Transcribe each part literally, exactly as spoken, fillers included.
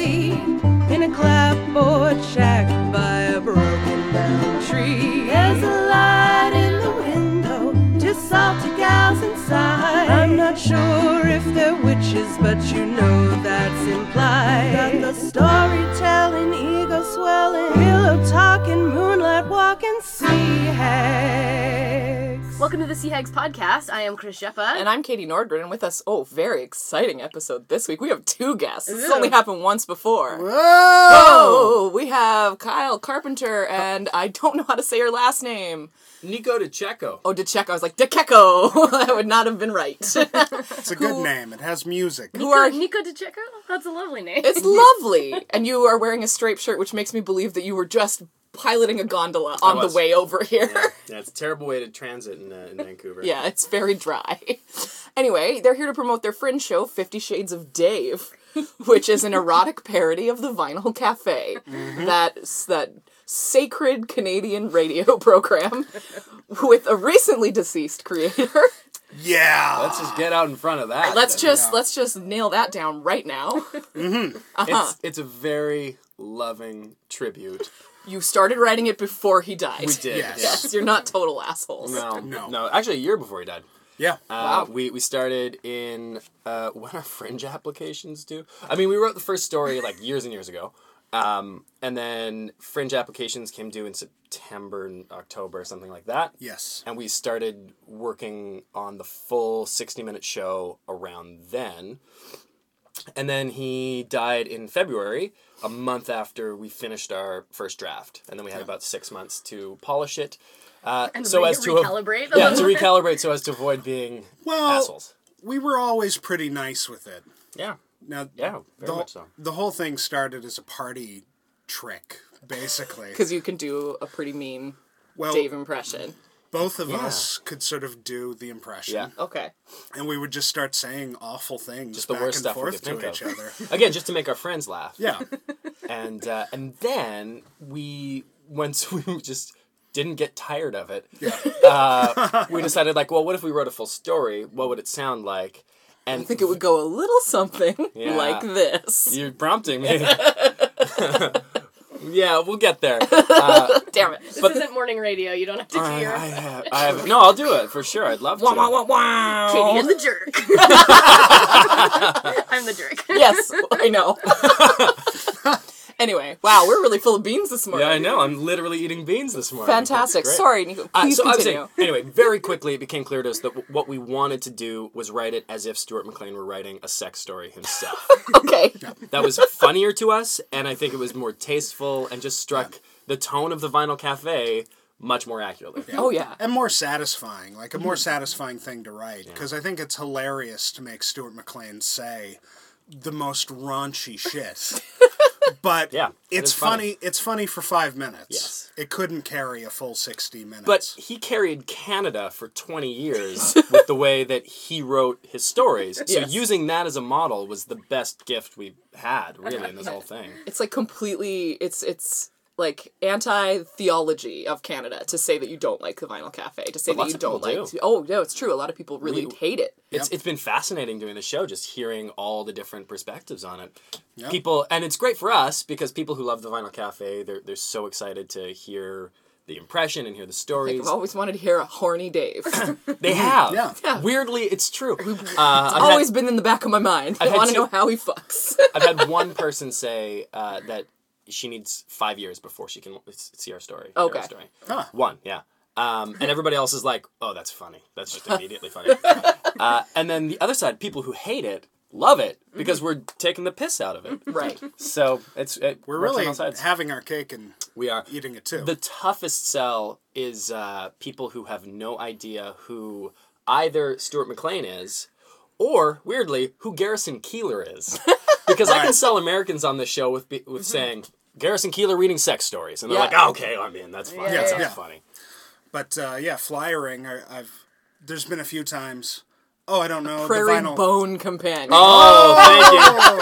seat in a clapboard shack by a broken down tree. There's a light in the window, just salty gals inside. I'm not sure if they're witches, but you know that's implied. Got the storytelling, ego swelling, pillow talking, moonlight walking, sea hags. Welcome to the Sea Hags podcast. I am Chris Jeppa. And I'm Katie Nordgren, and with us, oh, very exciting episode this week. We have two guests. This has only happened once before. Whoa! Oh, we have Kyle Carpenter, and I don't know how to say her last name. Nico DeCecco. Oh, DeCecco. I was like, DeCecco. That would not have been right. It's a good Who- name. It has music. Who are... Nico DeCecco? That's a lovely name. It's lovely. And you are wearing a striped shirt, which makes me believe that you were just piloting a gondola on the was. way over here. Yeah, yeah, it's a terrible way to transit in, uh, in Vancouver. Yeah, it's very dry. Anyway, they're here to promote their fringe show, Fifty Shades of Dave, which is an erotic parody of the Vinyl Cafe. Mm-hmm. That, that sacred Canadian radio program with a recently deceased creator. Yeah. Let's just get out in front of that. Let's then. just Yeah. let's just nail that down right now. Mm-hmm. Uh-huh. It's, it's a very loving tribute. You started writing it before he died. We did. Yes. Yes, you're not total assholes. No, No. no. Actually, a year before he died. Yeah. Uh, we, we started in, uh, when our fringe applications due. I mean, we wrote the first story like years and years ago. Um, and then fringe applications came due in September and October, something like that. Yes. And we started working on the full sixty-minute show around then. And then he died in February, a month after we finished our first draft. And then we had about six months to polish it. Uh, And so re- as to recalibrate. yeah, to recalibrate so as to avoid being Well, assholes. we were always pretty nice with it. Yeah. Now, Yeah, very the, much so. the whole thing started as a party trick, basically. Because you can do a pretty mean Well, Dave impression. both of Yeah. us could sort of do the impression. Yeah. Okay. And we would just start saying awful things Just the back worst and stuff we forth could to think each of. other. Again, just to make our friends laugh. Yeah. And uh, and then we, once we just didn't get tired of it, Yeah. uh, we decided, like, well, what if we wrote a full story? What would it sound like? And I think it would go a little something Yeah. like this. You're prompting me. Yeah, we'll get there. Uh, Damn it. This but- isn't morning radio. You don't have to I, hear. I have, I have, no, I'll do it for sure. I'd love to. Wow, wow, wow, wow. Katie and the jerk. I'm the jerk. Yes, I know. Anyway, wow, we're really full of beans this morning. Yeah, I know. I'm literally eating beans this morning. Fantastic. Great. Sorry, Nico. Uh, Please so I was continue. saying, anyway, very quickly it became clear to us that w- what we wanted to do was write it as if Stuart McLean were writing a sex story himself. Okay. That was funnier to us, and I think it was more tasteful and just struck the tone of the Vinyl Cafe much more accurately. Oh, yeah. And more satisfying, like a more satisfying thing to write. Because I think it's hilarious to make Stuart McLean say the most raunchy shit. But Yeah, it it's is funny. funny. It's funny for five minutes. Yes. It couldn't carry a full sixty minutes. But he carried Canada for twenty years with the way that he wrote his stories. So Yes. using that as a model was the best gift we had, really, in this whole thing. It's like completely, it's, it's like anti-theology of Canada to say that you don't like the Vinyl Cafe, to say But that lots you of don't people like... do. Oh, no, it's true. A lot of people really We- hate it. It's Yep. it's been fascinating doing the show, just hearing all the different perspectives on it. Yep. People, and it's great for us because people who love the Vinyl Cafe, they're they're so excited to hear the impression and hear the Like, stories. I've always wanted to hear a horny Dave. It's They have, Yeah. Yeah. Weirdly, it's true. Uh, I've, always had, been in the back of my mind. I I've had want to two- know how he fucks. I've had one person say uh, that she needs five years before she can see our story. hear our Okay. story. Huh. One, yeah. Um, and everybody else is like, oh, that's funny. That's just immediately funny. Uh, and then the other side, people who hate it, love it because we're taking the piss out of it. Right. So it's it we're works on really all sides. having our cake and We are. eating it too. The toughest sell is uh, people who have no idea who either Stuart McLean is or, weirdly, who Garrison Keillor is. Because I can sell Americans on this show with be- with saying, Garrison Keillor reading sex stories. And they're Yeah. like, oh, okay, I'm in. That's fine. Yeah, that yeah, sounds yeah. funny. But uh, yeah, flyering. I, I've there's been a few times. Oh, I don't know. Prairie the vinyl. Bone Companion. Oh, thank you.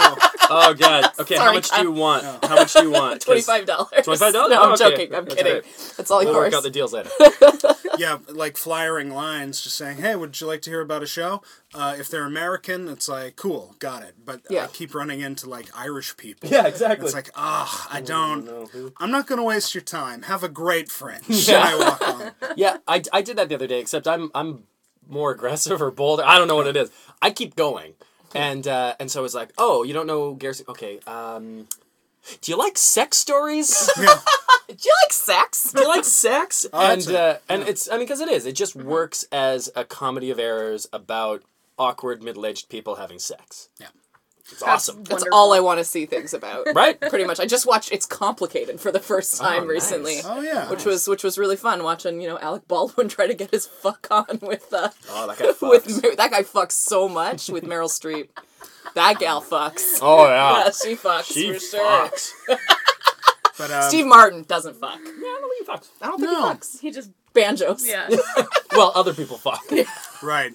Oh god. Okay, how Sorry, much do you want? How much do you want? 'Cause- Twenty-five dollars. twenty-five dollars? No, I'm Oh, okay. joking. I'm That's kidding. okay. That's all We'll work yours. out the deals later. Yeah, like flyering lines, just saying, "Hey, would you like to hear about a show?" Uh, if they're American, it's like, "Cool, got it." But Yeah. I keep running into like Irish people. Yeah, exactly. It's like, ah, I don't. know who. I'm not going to waste your time. Have a great French. Yeah. And I walk on. Yeah, I, I did that the other day, except I'm I'm more aggressive or bolder. I don't know what it is. I keep going. And uh, and so it's like, oh, you don't know Garrison? Okay, um, do you like sex stories? Yeah. Do you like sex? Do you like sex? Oh, and that's it. uh, and it's I mean because it is. It just works as a comedy of errors about awkward middle-aged people having sex. Yeah. It's awesome. That's Wonderful. all I want to see things about. Right? Pretty much. I just watched It's Complicated for the first time Oh, recently. nice. Oh yeah. Which was which was really fun watching, you know, Alec Baldwin try to get his fuck on with uh Oh, that guy fucks. with Mer- that guy fucks so much with Meryl Streep. That gal fucks. Oh yeah. Yeah, she fucks She for sure. fucks. But um, Steve Martin doesn't fuck. Yeah, I don't think he fucks. I don't think No. he fucks. He just Banjos. yeah. Well, other people fuck. right.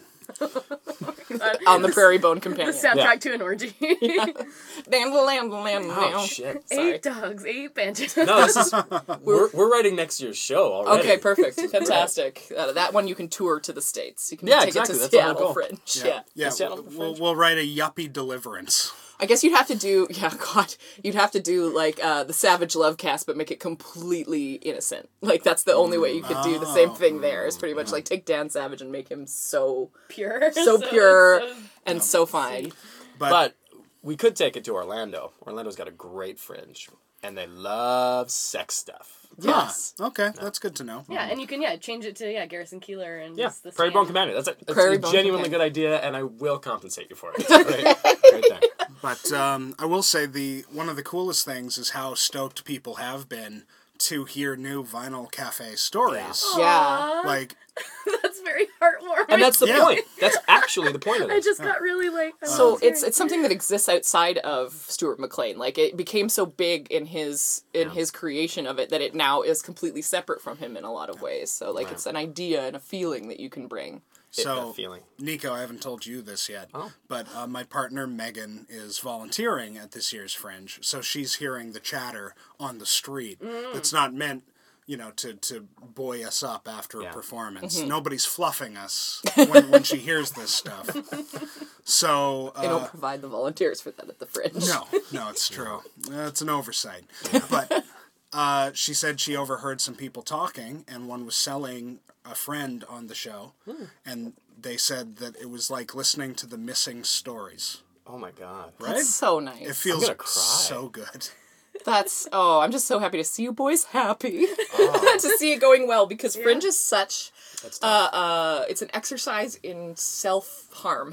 On the Prairie Bone The Companion. soundtrack Yeah. to an orgy. Lamb, lamb, lamb, Oh lamb. shit. Sorry. Eight dogs, eight banjos. No, this is we're we're writing next year's show already. Okay, perfect. Fantastic. Uh, that one you can tour to the States. You can Yeah, take exactly. it to That's the whole Seattle goal. Fringe. Yeah. Yeah. Yeah. Seattle We'll, Fringe. we'll write a yuppie deliverance. I guess you'd have to do, yeah, God, you'd have to do, like, uh, the Savage Love cast, but make it completely innocent. Like, that's the only way you could do the same thing there, is pretty much, like, take Dan Savage and make him so, Pure. so pure so- and so fine. But, But we could take it to Orlando. Orlando's got a great fringe, and they love sex stuff. Yes. Huh, okay, that's good to know. Yeah, and you can yeah change it to yeah Garrison Keillor and Yeah, just the Prairie Bone stand. Companion. That's a, that's Prairie a Bone genuinely Companion. good idea, and I will compensate you for it. It's a great, great thing. But um, I will say the one of the coolest things is how stoked people have been to hear new Vinyl Cafe stories. Yeah. Like, That's very heartwarming. And that's the Yeah. point. That's actually the point of I this. just got really like. I So was it's very- it's something that exists outside of Stuart McLean. Like it became so big in his in his creation of it that it now is completely separate from him in a lot of ways. So like Right. it's an idea and a feeling that you can bring. It- so, that feeling. Nico, I haven't told you this yet, Oh. but uh, my partner Megan is volunteering at this year's Fringe, so she's hearing the chatter on the street. That's not meant, you know, to, to buoy us up after Yeah. a performance. Mm-hmm. Nobody's fluffing us when, when she hears this stuff. So, They don't uh, provide the volunteers for that at the Fringe. no, no, it's true. Uh, it's an oversight. But uh, she said she overheard some people talking, and one was selling a friend on the show, and they said that it was like listening to the Missing Stories. Oh my god. Right? That's so nice. It feels gonna cry. so good. That's oh, I'm just so happy to see you boys happy. To see it going well because Fringe is such That's uh tough. uh it's an exercise in self harm.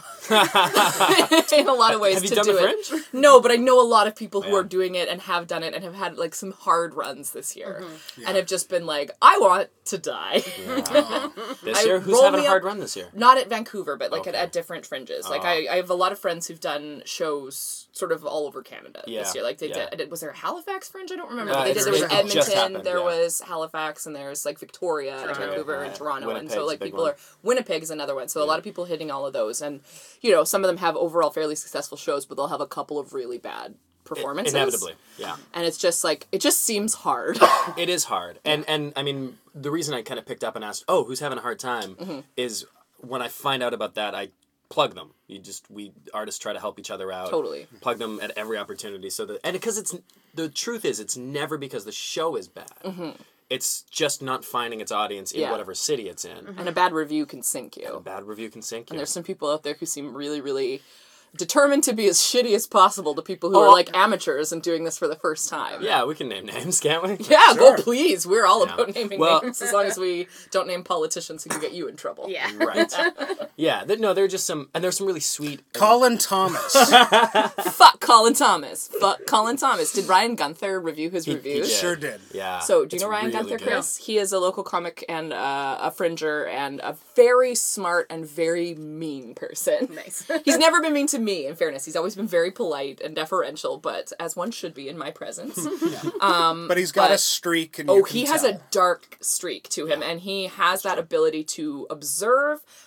In a lot of ways Have you to done do the it. Fringe? No, but I know a lot of people who Yeah. are doing it and have done it and have had like some hard runs this year. Mm-hmm. And have just been like, I want to die. This I year, who's roll having me a hard up- run this year? Not at Vancouver, but like Okay. at, at different fringes. Like Oh. I, I have a lot of friends who've done shows sort of all over Canada Yeah, this year. Like they yeah. did, was there a Halifax Fringe? I don't remember. Uh, but they did. it's There was just- it just Edmonton, happened, there yeah. was Halifax, and there's like Victoria, and Toronto. Vancouver, and Right. Toronto, and Winnipeg's so a like big people one. are. Winnipeg is another one. So a lot of people hitting all of those, and you know some of them have overall fairly successful shows, but they'll have a couple of really bad performances. Inevitably, yeah. And it's just like it just seems hard. It is hard, and and I mean the reason I kind of picked up and asked, oh, who's having a hard time, Mm-hmm. is when I find out about that, I plug them. You just we artists try to help each other out. Totally. Plug them at every opportunity, so that and because it's the truth is it's never because the show is bad. It's just not finding its audience in Mm-hmm. Yeah. whatever city it's in. And a bad review can sink you. A bad review can sink you. And there's some people out there who seem really, really determined to be as shitty as possible to people who Oh, are like amateurs and doing this for the first time. Yeah, we can name names, can't we? Yeah, Sure. go please. We're all Yeah. about naming Well- names as long as we don't name politicians who can get you in trouble. yeah. Right. Yeah. th- No, there are just some, and there's some really sweet. Colin Thomas. Fuck Colin Thomas. Fuck Colin Thomas. Did Ryan Gunther review his he reviews? did. Sure did. Yeah. So, do you It's know Ryan really Gunther, good. Chris? He is a local comic and uh, a fringer and a very smart and very mean person. Nice. He's never been mean to me, in fairness. He's always been very polite and deferential, but as one should be in my presence. But he's got but- a streak. And Oh, you can he has tell. a dark streak to him, and he has that ability to observe,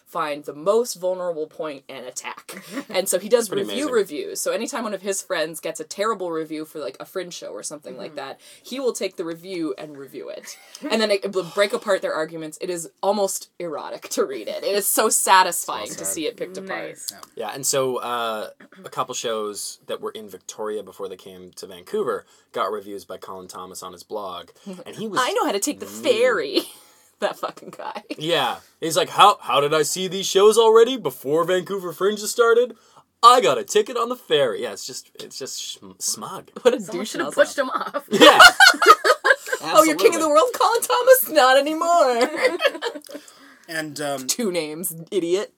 find the most vulnerable point and attack. And so he does Pretty review amazing. reviews. So anytime one of his friends gets a terrible review for like a Fringe show or something Mm-hmm. like that, he will take the review and review it. And then it will break apart their arguments. It is almost erotic to read it. It is so satisfying to sad. see it picked apart. Nice. Yeah, and so uh, a couple shows that were in Victoria before they came to Vancouver got reviews by Colin Thomas on his blog, and he was I know how to take the ferry. That fucking guy. yeah. He's like, how how did I see these shows already before Vancouver Fringe started? I got a ticket on the ferry. Yeah, it's just it's just sh- smug. What a Someone douche should have nozzle. pushed him off. Yeah. Oh, you're king of the world, Colin Thomas? Not anymore. And um, Two names, idiot.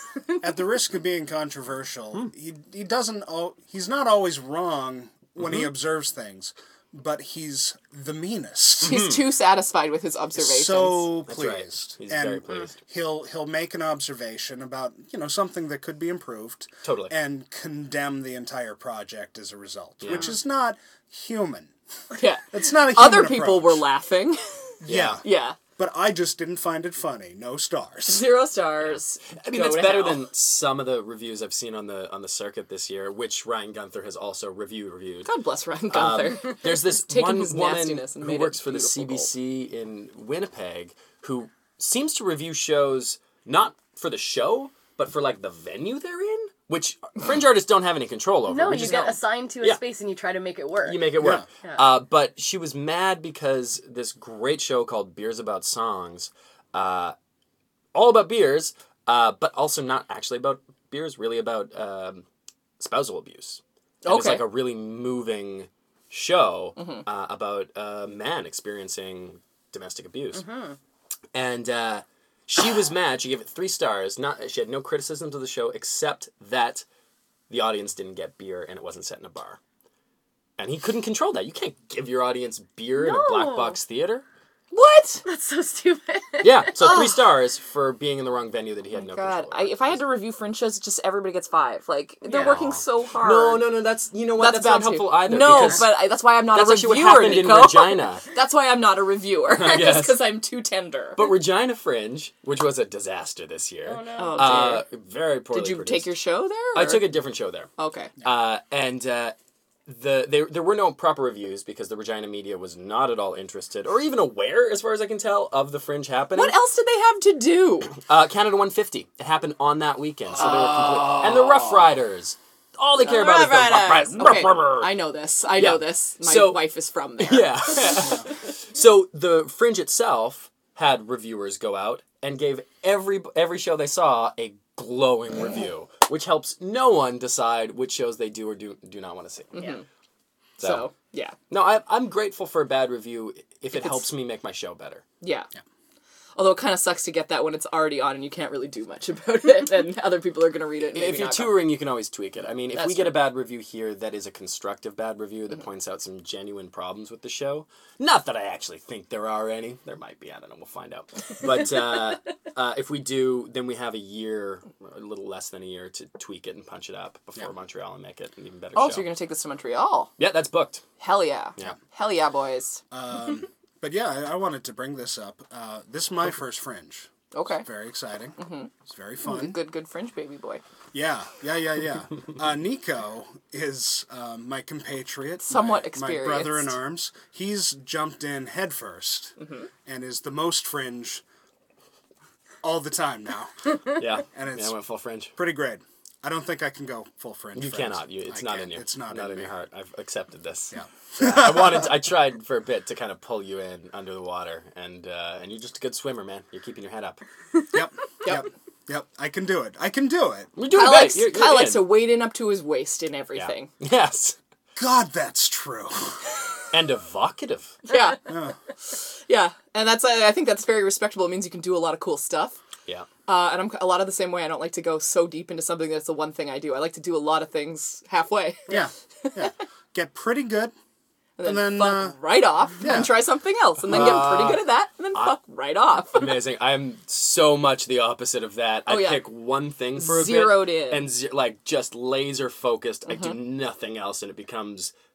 at the risk of being controversial, he he doesn't. Al- he's not always wrong when he observes things, but he's the meanest. He's too satisfied with his observations. So That's right. pleased. He's and very pleased. He'll he'll make an observation about, you know, something that could be improved. Totally. And condemn the entire project as a result, Yeah. which is not human. Yeah. It's not a human Other people approach. were laughing. Yeah. Yeah. But I just didn't find it funny. No stars. Zero stars. I mean, Go that's to better hell. than some of the reviews I've seen on the on the circuit this year, which Ryan Gunther has also review reviewed. God bless Ryan Um, Gunther. there's this Taken one his woman nastiness and who made it works for the beautiful C B C in Winnipeg who seems to review shows not for the show, but for like the venue they're in, which fringe artists don't have any control over. No, which you is get how assigned to a Yeah. space and you try to make it work. you make it work. Yeah. Uh, but she was mad because this great show called Beers About Songs, uh, all about beers, uh, but also not actually about beers, really about um, spousal abuse. And It's Okay. like a really moving show uh, about a man experiencing domestic abuse. And uh, she was mad. She gave it three stars. Not She had no criticisms of the show except that the audience didn't get beer and it wasn't set in a bar. And he couldn't control that. You can't give your audience beer in a black No. box theater. What? That's so stupid. Yeah, so three stars for being in the wrong venue that he had no God, control I, over. if I had to review Fringe shows, just everybody gets five. Like, they're Yeah. working so hard. No, no, no, that's, you know what, that's, That's, not bad too. helpful either. No, because but I, that's why I'm not that's a actually reviewer, what happened Nico. in Regina. That's why I'm not a reviewer. guess. Just because I'm too tender. But Regina Fringe, which was a disaster this year, Oh, no. oh, uh, dear. very poorly Did you produced. take your show there? I or- took a different show there. Okay. Uh, and uh, the there there were no proper reviews because the Regina media was not at all interested or even aware, as far as I can tell, of the Fringe happening. What else did they have to do? Uh, Canada one fifty. It happened on that weekend, so they were complete. And the Rough Riders. All they care about is the Rough Riders. Okay, I know this. I know Yeah. this. My So- wife is from there. Yeah. So the Fringe itself had reviewers go out and gave every every show they saw a glowing review, which helps no one decide which shows they do or do do not want to see. Yeah. So, So, yeah. no, I, I'm grateful for a bad review if it it's- helps me make my show better. Yeah. Although it kind of sucks to get that when it's already on and you can't really do much about it, and other people are going to read it. And If maybe you're not go. touring, you can always tweak it. I mean, if That's we get true. a bad review here that is a constructive bad review that points out some genuine problems with the show, not that I actually think there are any. There might be. I don't know. We'll find out. But uh, uh, if we do, then we have a year, a little less than a year, to tweak it and punch it up before Montreal and make it an even better Oh, show. so you're going to take this to Montreal? Yeah, that's booked. Hell yeah. Yeah. Hell yeah, boys. Um, but yeah, I, I wanted to bring this up. Uh, this is my first Fringe. Okay. Very exciting. It's very fun. Good, good Fringe baby boy. Yeah, yeah, yeah, yeah. Uh, Nico is um, my compatriot, Somewhat my, experienced. my brother in arms. He's jumped in headfirst Mm-hmm. and is the most Fringe all the time now. Yeah. And it's- yeah, I went full Fringe. Pretty great. I don't think I can go full Fringe. You friends. cannot. You, it's I not can't. in you. It's not, not in, in your me. heart. I've accepted this. Yeah. I wanted. To, I tried for a bit to kind of pull you in under the water, and uh, and you're just a good swimmer, man. You're keeping your head up. Yep. Yep. Yep. I can do it. I can do it. You're doing Kyle great. likes, You're, you're Kyle likes in. to wade in up to his waist in Yeah. everything. Yes. God, that's true. And evocative. Yeah. Yeah. And that's, uh, I think that's very respectable. It means you can do a lot of cool stuff. Yeah. Uh, and I'm a lot of the same way. I don't like to go so deep into something that's the one thing I do. I like to do a lot of things halfway. Yeah. Yeah. Get pretty good. And then, And then, fuck uh, right off yeah. and try something else. And then get pretty good at that and then fuck right off. Amazing. I'm so much the opposite of that. Oh, I yeah. pick one thing for a Zeroed bit in. and ze- like just laser focused. I do nothing else, and it becomes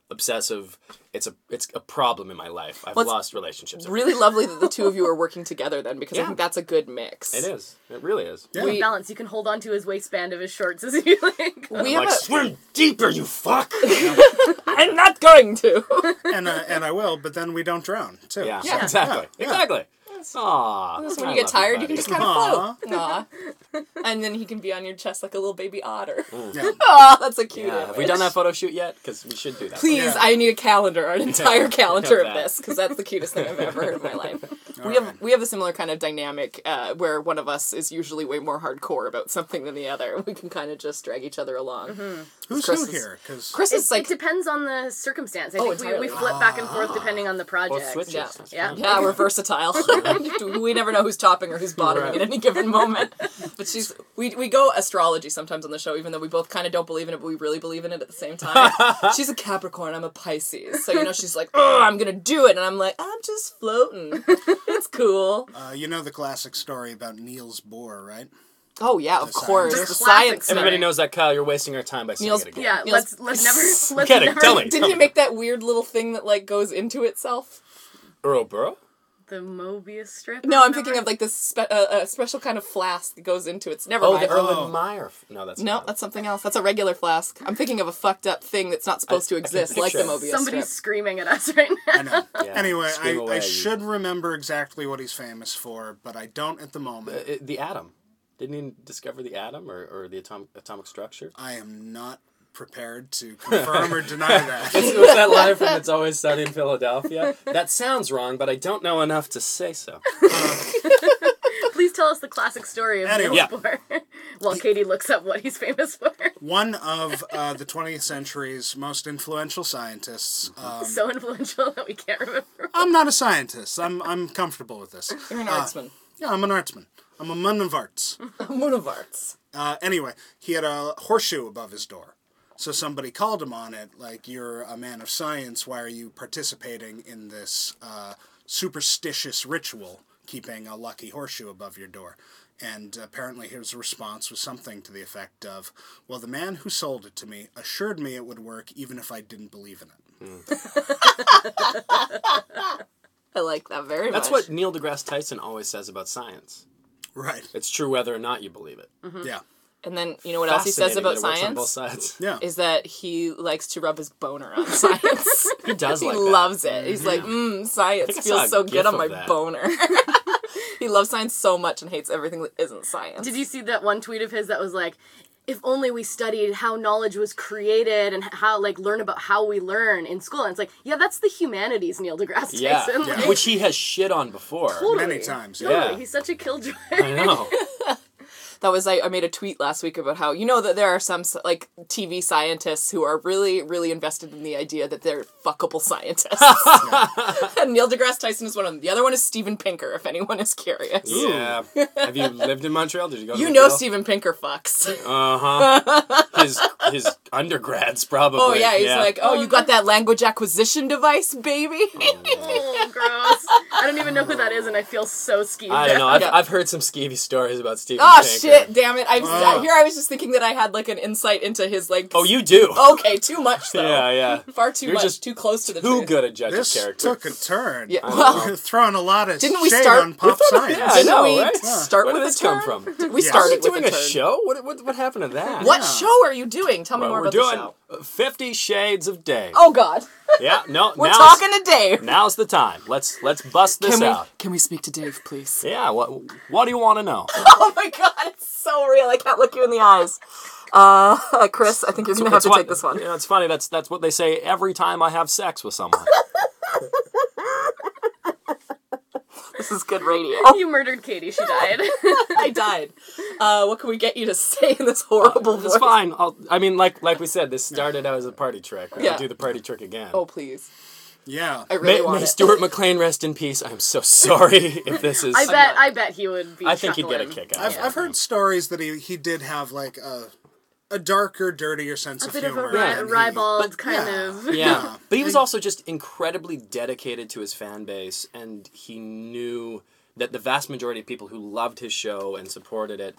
obsessive. It's a it's a problem in my life. I've Well, it's lost relationships. over Really lovely that the two of you are working together then, because I Yeah. think that's a good mix. it is. It really is. Yeah. We balance. You can hold on to his waistband of his shorts as you like. We I'm have like, a, swim deeper, you fuck. I'm not going to. and uh, and I will, but then we don't drown too. Yeah, So- exactly, Yeah. exactly. Aw, So when I you get love tired, you buddy. can just kind of Aw. float. Aw. And then he can be on your chest like a little baby otter. Yeah. Aw, that's a cute Yeah, image. have we done that photo shoot yet? Because we should do that. Please, Yeah. I need a calendar, an entire calendar of that. this, because that's the cutest thing I've ever heard in my life. All we have right. we have a similar kind of dynamic uh, where one of us is usually way more hardcore about something than the other. We can kind of just drag each other along. Who's Chris who is- here? Because Chris It, is like, it depends on the circumstance. I Oh, think we, we entirely. flip back and forth depending on the project. Both switches. yeah, That's Yeah. fine. yeah, we're versatile. We never know who's topping or who's bottoming Right. at any given moment. But she's we we go astrology sometimes on the show, even though we both kind of don't believe in it, but we really believe in it at the same time. She's a Capricorn, I'm a Pisces, so you know she's like, oh, I'm gonna do it, and I'm like, I'm just floating. It's cool. uh, you know the classic story about Niels Bohr, right? Oh yeah, of The course, scientist. the Classic science. story. Everybody knows that, Kyle. You're wasting our time by saying Niels- it again. Yeah, Niels- let's let's never let's Get it, never tell me. Didn't he make that weird little thing that like goes into itself? Earl Burrow? the Mobius strip. or No, I'm whatever. thinking of like this spe- uh, a special kind of flask that goes into it. Never Oh, mind. the Erlen Oh. Meyer. f- No, that's No, not. that's something else. That's a regular flask. I'm thinking of a fucked up thing that's not supposed I- to I can exist, like the picture it. Mobius Somebody's strip. screaming at us right now. I know. Yeah, Anyway, I, scream away, I you- should remember exactly what he's famous for, but I don't at the moment. Uh, uh, the atom. Didn't he discover the atom or, or the atomic atomic structure? I am not prepared to confirm or deny that. What's that line from It's Always Sunny in Philadelphia? That sounds wrong, but I don't know enough to say so. Please tell us the classic story of Anyway. Niels Bohr. While Katie looks up what he's famous for. One of uh, the twentieth century's most influential scientists. Um, So influential that we can't remember. I'm not a scientist. I'm I'm comfortable with this. You're an Uh, artsman. Yeah, I'm an artsman. I'm a man of arts. Moon of arts. Uh, anyway, he had a horseshoe above his door. So somebody called him on it, like, you're a man of science, why are you participating in this uh, superstitious ritual, keeping a lucky horseshoe above your door? And apparently his response was something to the effect of, well, the man who sold it to me assured me it would work even if I didn't believe in it. I like that very That's much. what Neil deGrasse Tyson always says about science. Right. It's true whether or not you believe it. Yeah. And then, you know what else he says Fascinating about that it works on both science? sides. Yeah. Is that he likes to rub his boner on science. He does He like that. loves it. He's like, mmm, science think I saw feels a so gif good on of my that. boner. He loves science so much and hates everything that isn't science. Did you see that one tweet of his that was like, if only we studied how knowledge was created and how, like, learn about how we learn in school. And it's like, yeah, that's the humanities, Neil deGrasse Yeah, Tyson. Yeah. Like, which he has shit on before. totally. Many times. Yeah. Totally. Yeah. He's such a killjoy. I know. That was I, I made a tweet last week about how you know that there are some like T V scientists who are really really invested in the idea that they're fuckable scientists. And Neil deGrasse Tyson is one of them. The other one is Steven Pinker, if anyone is curious. Yeah. Have you lived in Montreal? Did you go to You Montreal? know Steven Pinker fucks. Uh-huh. His his undergrads, probably. Oh yeah, he's like, oh, you got that language acquisition device, baby. Oh, gross. I don't even know who that is, and I feel so skeeved. I don't know. I've, Yeah. I've heard some skeevy stories about Steven Oh Pinker. shit! Damn it! I Oh. here I was just thinking that I had like an insight into his like. Oh, you do? Okay, too much though. Yeah, yeah. Far too You're much. just too close to the Too truth. good a judge This of character. took a turn. Yeah, We're well, throwing a lot of Didn't we shade start- on pop science. Yeah, I didn't know, we right? start Where with did a this come turn? from? We Yeah. started Doing with a a turn. show? What, what what happened to that? What Yeah. show are you doing? Tell me Well, more we're about doing the show. Fifty Shades of Day. Oh God, Yeah, no, we're now's, talking to Dave. Now's the time. Let's let's bust this Can we out. can we speak to Dave, please? Yeah, what what do you want to know? Oh my God, it's so real. I can't look you in the eyes. Uh, Chris, I think you're gonna have It's to what- take this one. You know, it's funny. That's that's what they say every time I have sex with someone. This is good radio. You murdered Katie. She died. I died. Uh, what can we get you to say in this horrible voice? It's fine. I'll, I mean, like like we said, this started out as a party trick. We're Yeah. gonna do the party trick again. Oh please, Yeah. I really May, want may it. Stuart McLean rest in peace. I'm so sorry if this is. I bet. I bet he would be. I think he'd get a chuckling. kick out I've, of it. I've heard stories that he, he did have, like, a, a darker, dirtier sense A of bit of humor. a ri- and he- ribald kind yeah. of. Yeah, but he was And- also just incredibly dedicated to his fan base, and he knew that the vast majority of people who loved his show and supported it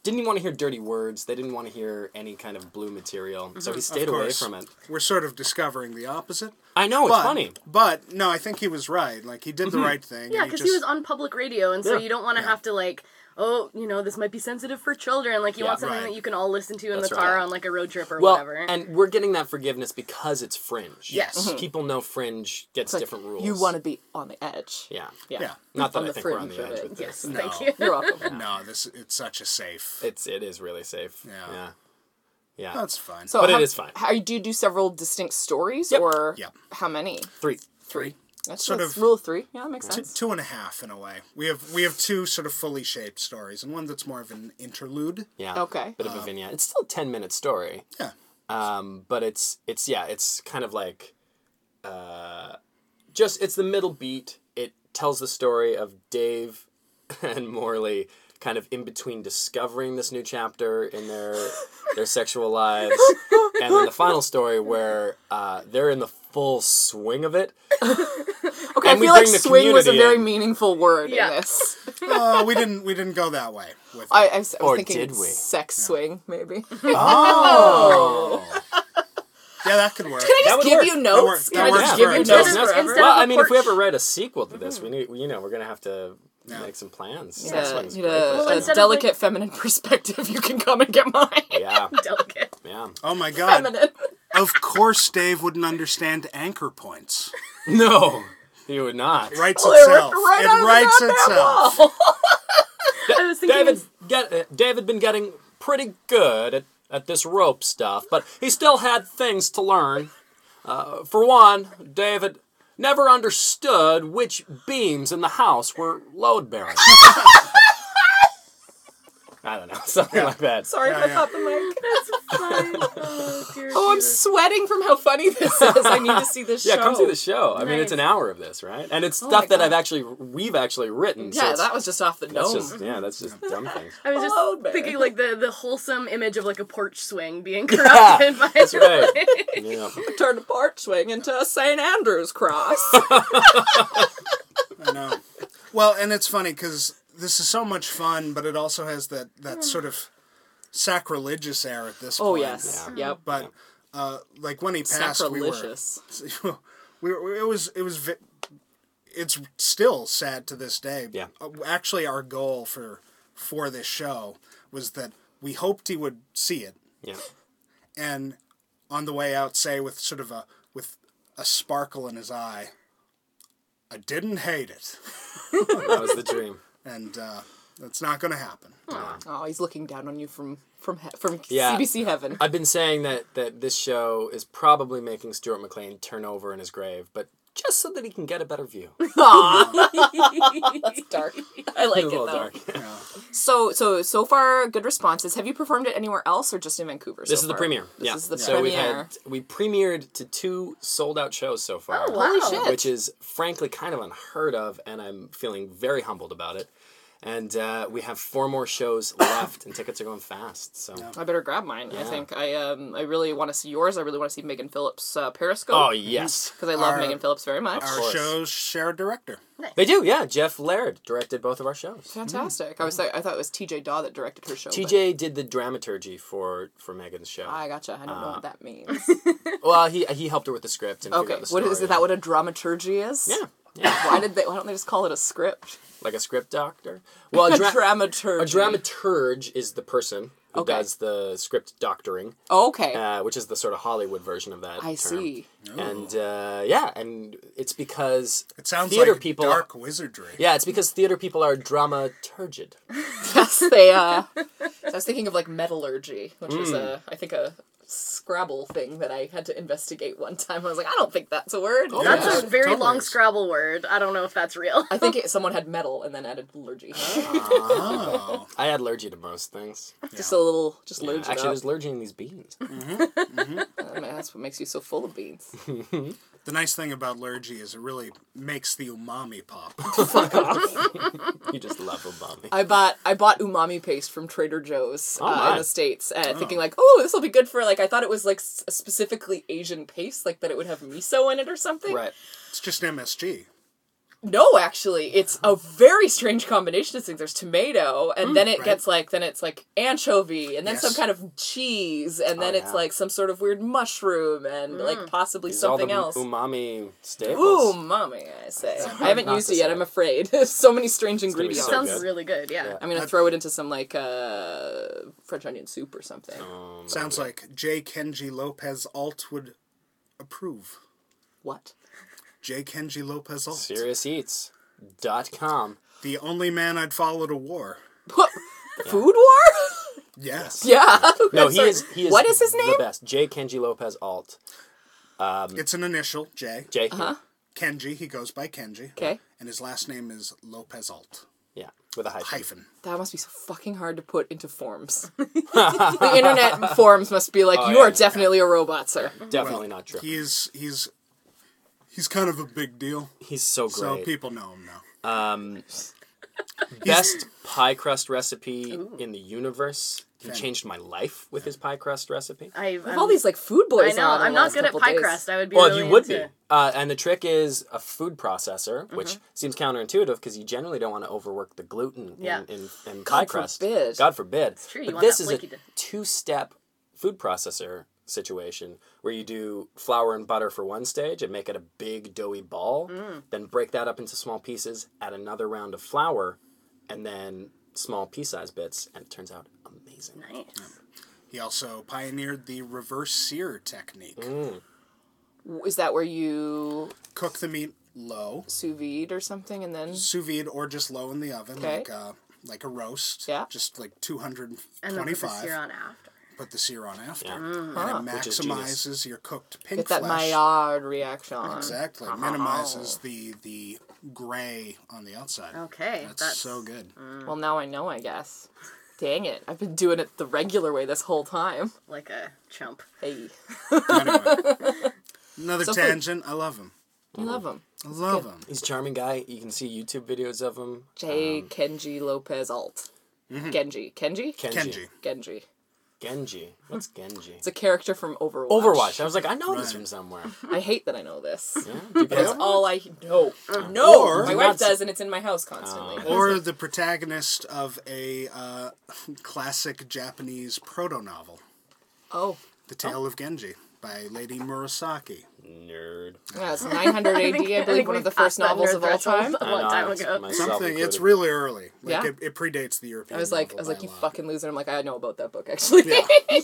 didn't even want to hear dirty words. They didn't want to hear any kind of blue material. So he stayed Of away course, from it. We're sort of discovering the opposite. I know, it's but, funny. But, no, I think he was right. Like, he did the right thing. Yeah, and because just- he was on public radio, and so Yeah. you don't want to have to, like, oh, you know, this might be sensitive for children. Like, you Yeah. want something Right. that you can all listen to in That's the right. car on, like, a road trip or Well, whatever. and we're getting that forgiveness because it's Fringe. Yes. People know Fringe gets Like, different rules. You want to be on the edge. Yeah. Yeah. Yeah. Not that On I the think we're on fringe the of edge it. with yes, this. No. thank you. You're welcome. No, this it's such a safe. It's it is really safe. Yeah. Yeah. Yeah. That's fine. But it how, is fine. How, do you do several distinct stories, Yep. or Yep. how many? Three. Three. That's Sort that's of- rule of three. Yeah, that makes Two, sense. two and a half in a way. We have we have two sort of fully shaped stories, and one that's more of an interlude. Yeah. Okay. Bit of a vignette. It's still a ten minute story. Yeah. Um, but it's it's yeah, it's kind of like uh just it's the middle beat. It tells the story of Dave and Morley kind of in between discovering this new chapter in their their sexual lives, and then the final story where uh, they're in the full swing of it. Okay, And I we feel like bring the swing was a community very in. meaningful word Yeah. in this. Oh, we didn't we didn't go that way with I, it. I was, I was Or thinking did we? sex swing, maybe. Oh. Yeah, that could work. Can I That just would give work. you That notes? works- Can that I works just for give you us. notes Instead of- forever? instead Well, of a I mean, if we porch- ever write a sequel to this, we need you know we're gonna have to Yeah. make some plans. Need Sex a, swing's need great a, for a us. instead of, delicate like- feminine perspective. You can come and get mine. Yeah, Delicate. yeah. Oh my god. Feminine. Of course Dave wouldn't understand anchor points. No, he would not. Writes Oh, they ripped itself. right it out of the writes goddamn itself. wall. I was thinking... David get uh, David been getting pretty good at, at this rope stuff, but he still had things to learn. Uh, for one, David never understood which beams in the house were load bearing. I don't know, something like that. Sorry Yeah, if I yeah. popped the mic. That's fine. Oh, dear Oh, I'm Jesus. sweating from how funny this is. I need to see this Yeah, show. come see the show. I mean, it's Nice. an hour of this, right? And it's Oh stuff my that God. I've actually we've actually written. so Yeah, it's, that was just off the that's dome. just yeah, that's just dumb things. I was just Hello, Bear. thinking, like, the, the wholesome image of, like, a porch swing being corrupted by That's right. Yeah. Turned a porch swing into a Saint Andrew's cross. I know. Well, and it's funny because this is so much fun, but it also has that, that sort of sacrilegious air at this oh, point. yes. Yep. But uh, like when he passed, Sacrilegious. we were, we were. It was. It was. vi- It's still sad to this day. Yeah. Uh, Actually, our goal for for this show was that we hoped he would see it, Yeah. and on the way out, say with sort of a with a sparkle in his eye, I didn't hate it, That was the dream. and uh, that's not going to happen. Oh, he's looking down on you from from he- from Yeah. C B C heaven. I've been saying that, that this show is probably making Stuart McLean turn over in his grave, but just so that he can get a better view. That's dark. I like a it little though. dark. So so so far, good responses. Have you performed it anywhere else or just in Vancouver? This so is the far? premiere. This yeah. is the so we've premiere. had we premiered to two sold out shows so far. Oh, wow. Holy shit! Which is frankly kind of unheard of, and I'm feeling very humbled about it. And uh, we have four more shows left, and tickets are going fast. So, I better grab mine. I Yeah. think I um I really want to see yours. I really want to see Megan Phillips' uh, Periscope. oh yes, because I love Our- Megan Phillips very much. Our course. shows share a director. they do. Yeah, Jeff Laird directed both of our shows. Fantastic. I was I thought it was T J Daw that directed her show. T J did the dramaturgy for for Megan's show. but- I gotcha. I don't know what that means. Well, he he helped her with the script and figure Okay, out the what story. is is that? What a dramaturgy is? Yeah, yeah, Why did they? Why don't they just call it a script? like a script doctor. Well, a, A dra- dramaturgy. a dramaturge is the person who Okay. does the script doctoring, Oh, okay. uh, which is the sort of Hollywood version of that. I term. see. And uh, yeah, and it's because It sounds theater like people. dark wizardry. Yeah, it's because theater people are dramaturgid. Yes, they. Uh, so I was thinking of like metallurgy, which is Hmm. a I think a Scrabble thing that I had to investigate one time. I was like, I don't think that's a word. Oh, That's Yeah, a very totally long is. Scrabble word. I don't know if that's real. I think it, someone had metal and then added allergy. Oh. I add allergy to most things. Just a little, just Yeah, allergy. actually, there's allergy in these beans. That's what makes you so full of beans. The nice thing about Lurgy is it really makes the umami pop. You just love umami. I bought I bought umami paste from Trader Joe's Oh, uh, my. in the States, uh, thinking like, oh, this will be good for like. I thought it was like s- a specifically Asian paste, like that it would have miso in it or something. Right. It's just M S G. No, actually, it's a very strange combination of things. There's tomato, and then it right. gets like, then it's like anchovy, and then Yes. some kind of cheese, and then Oh, it's yeah. like some sort of weird mushroom, and like possibly These are all something the else. umami staples. Ooh, mommy, I say. I haven't not used to it yet, say. I'm afraid. so many strange gonna be ingredients. so Sounds good. really good, yeah. Yeah. I'm gonna throw it into some like uh, French onion soup or something. Um, Sounds like J. Kenji Lopez Alt would approve. What? J. Kenji Lopez Alt. serious eats dot com. The only man I'd follow to war. What? Food war? Yes. Yeah. No, I'm he sorry. is. He is. What is his The name? best. J. Kenji Lopez Alt. It's an initial, J. J. Uh-huh. Kenji, he goes by Kenji. Okay. And his last name is Lopez Alt. Yeah, with a hyphen. Hyphen. That must be so fucking hard to put into forms. The internet forms must be like, Oh, you yeah. are definitely a robot, sir. Definitely not true. He's he's he's kind of a big deal. He's so So great. people know him now. Um, best pie crust recipe in the universe. He changed my life with his pie crust recipe. I, We have I'm, all these like food I boys know, on. in I'm the not last good at couple pie days. crust. I would be Well, really you would into... be. Uh, and the trick is a food processor, which seems counterintuitive because you generally don't want to overwork the gluten Yeah. in, in, in pie crust. forbid. God forbid. true, you But want this that is a flaky to- two-step food processor situation where you do flour and butter for one stage and make it a big doughy ball, Mm. then break that up into small pieces, add another round of flour, and then small pea-sized bits, and it turns out amazing. Nice. He also pioneered the reverse sear technique. Mm. Is that where you Cook the meat low, sous vide or something and then... sous vide or just low in the oven, Okay. like a like a roast. Yeah. Just like two hundred And then put the twenty-five. sear on after. Put the sear on after. Yeah. And Huh. it Which is genius. maximizes your cooked pink Get that flesh. Maillard reaction. Exactly. Minimizes the the gray on the outside. Okay, That's, that's- so good. Well, now I know, I guess. Dang it. I've been doing it the regular way this whole time. Like a chump. Hey. Anyway. Another So food. tangent. I love him. You love him. I love him. He's a charming guy. You can see YouTube videos of him. J. Um, Kenji Lopez Alt. Genji. Kenji? Kenji. Kenji. Genji. Genji. What's Genji? It's a character from Overwatch. Overwatch. I was like, I know this Right. from somewhere. I hate that I know this. Yeah? Do you That's play all I know. No, Or- my wife does, and it's in my house constantly. Or the protagonist of a uh, classic Japanese proto-novel, Oh, The Tale of Genji, by Lady Murasaki. Nerd. yeah, it's nine hundred A D, I, believe, one of the first novels of all time. A long I know, time it's ago. myself Something. It's included. really early. Like Yeah? it, it predates the European. I was like, I novel was like, by you a lot. fucking loser. I'm like, I know about that book actually. Yeah.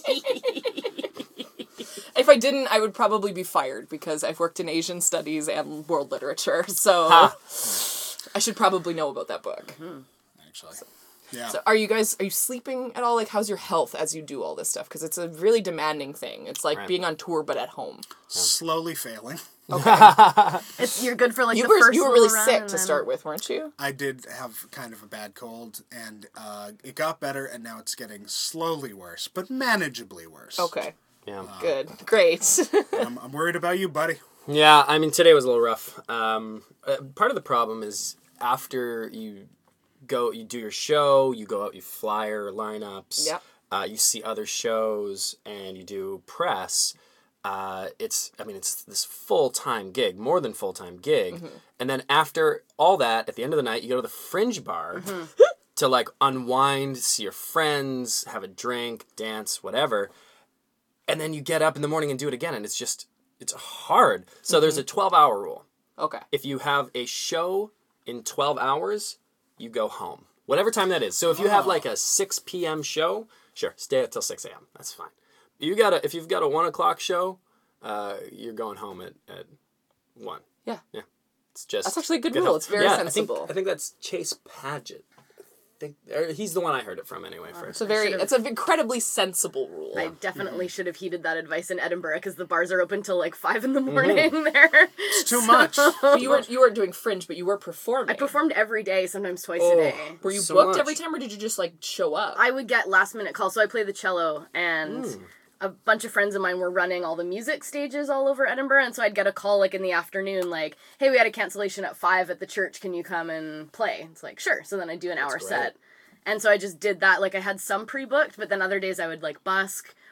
If I didn't, I would probably be fired because I've worked in Asian studies and world literature. So Ha. I should probably know about that book. Actually. Yeah. So are you guys, are you sleeping at all? Like, how's your health as you do all this stuff? Because it's a really demanding thing. It's like Right. being on tour, but at home. Slowly failing. It's, you're good for like You the were, first you were really little run sick and to then- start with, weren't you? I did have kind of a bad cold, and uh, it got better, and now it's getting slowly worse, but manageably worse. Okay. Yeah. Good. Great. I'm, I'm worried about you, buddy. Yeah, I mean, today was a little rough. Um, uh, part of the problem is after you go, you do your show, you go out, you flyer lineups, Yep. uh, you see other shows, and you do press. Uh, it's, I mean, it's this full-time gig, more than full-time gig. Mm-hmm. And then after all that, at the end of the night, you go to the Fringe Bar Mm-hmm. to, like, unwind, see your friends, have a drink, dance, whatever. And then you get up in the morning and do it again, and it's just, it's hard. So there's a twelve-hour rule. Okay. If you have a show in twelve hours, you go home. Whatever time that is. So if you have like a six p.m. show, sure, stay up till six a.m. That's fine. You gotta, if you've got a one o'clock show, uh, you're going home at, at one. Yeah. Yeah. It's just That's actually a good health. rule. It's very yeah, sensible. I think, I think that's Chase Paget. I think, or he's the one I heard it from anyway first. It's a very, it's an incredibly sensible rule. I definitely should have heeded that advice in Edinburgh because the bars are open till like five in the Mm-hmm. morning there. It's too much. But you weren't, you weren't doing Fringe, but you were performing. I performed every day, sometimes twice Oh. a day. Were you So booked much. every time, or did you just like show up? I would get last minute calls. So I play the cello, and a bunch of friends of mine were running all the music stages all over Edinburgh. And so I'd get a call like in the afternoon, like, hey, we had a cancellation at five at the church. Can you come and play? It's like, sure. So then I'd do an hour great. set. And so I just did that. Like I had some pre booked, but then other days I would like busk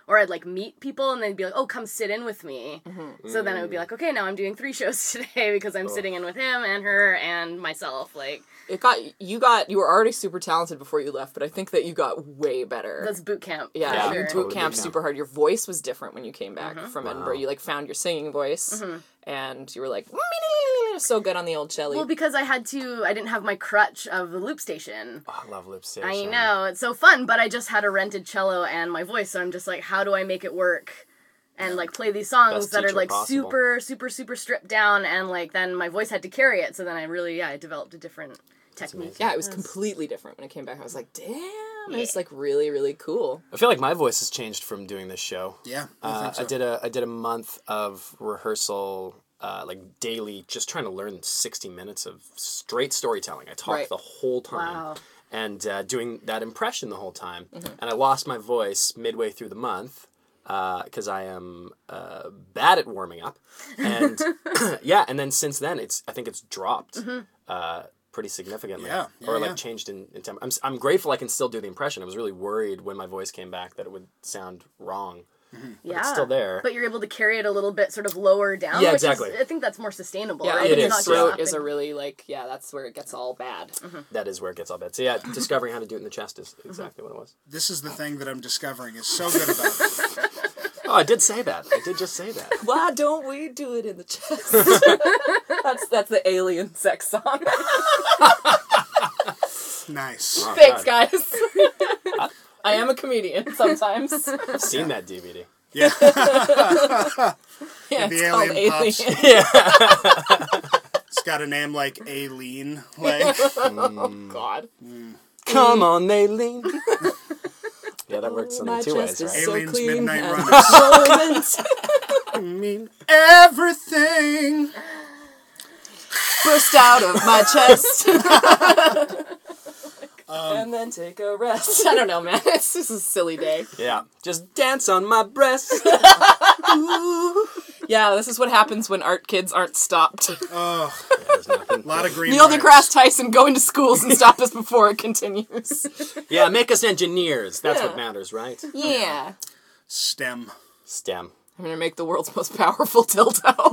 or I'd like meet people and they'd be like, oh, come sit in with me. Mm-hmm. So then it would be like, okay, now I'm doing three shows today because I'm sitting in with him and her and myself. Like, It got you got you were already super talented before you left, but I think that you got way better. that's boot camp. yeah, for Yeah. your sure. boot Totally camp boot camp. super hard. Your voice was different when you came back from Wow. Edinburgh. You like found your singing voice, and you were like so good on the old cello. Well, because I had to, I didn't have my crutch of the loop station. Oh, I love Lip Station. I know, it's so fun, but I just had a rented cello and my voice, so I'm just like, how do I make it work? And like play these songs Best that are teacher like possible. super, super, super stripped down, and like then my voice had to carry it, so then I really, yeah, I developed a different technique. yeah, it was completely different when it came back. I was like, damn, it's like really, really cool. I feel like my voice has changed from doing this show. Yeah, I Uh, think so. I did a I did a month of rehearsal, uh, like daily, just trying to learn sixty minutes of straight storytelling. I talked Right. the whole time, Wow. and uh, doing that impression the whole time. And I lost my voice midway through the month because I am uh, bad at warming up, and yeah, and then since then it's I think it's dropped. Uh, pretty significantly, Yeah, yeah, or like yeah. changed in, in tempo. I'm, s- I'm grateful I can still do the impression. I was really worried when my voice came back that it would sound wrong. Yeah, it's still there. But you're able to carry it a little bit sort of lower down. Yeah, which exactly. Is, I think that's more sustainable, Yeah, right? I think it your It's is, not just throat up is a and- really like yeah, that's where it gets all bad. That is where it gets all bad. So yeah, discovering how to do it in the chest is exactly what it was. This is the thing that I'm discovering is so good about it. Oh, I did say that. I did just say that. Why don't we do it in the chest? that's that's the alien sex song. Nice. Oh, Thanks, God. guys. I am a comedian sometimes. I've seen that D V D. Yeah. Yeah, The it's called alien Alien. pops. It's got a name like Aileen. Like, Oh God. Come on, Aileen. Yeah, that works in My two chest ways, is right? so Aliens clean Midnight and Runners. moment. I mean, everything. Burst out of my chest. and then take a rest. I don't know, man. It's just a silly day. Yeah. Just dance on my breast. Yeah, this is what happens when art kids aren't stopped. Oh, Yeah, there's nothing. a lot of green Neil lights. deGrasse Tyson, go into schools and stop us before it continues. Yeah, make us engineers. That's Yeah. what matters, right? Yeah. STEM. STEM. I'm gonna make the world's most powerful dildo.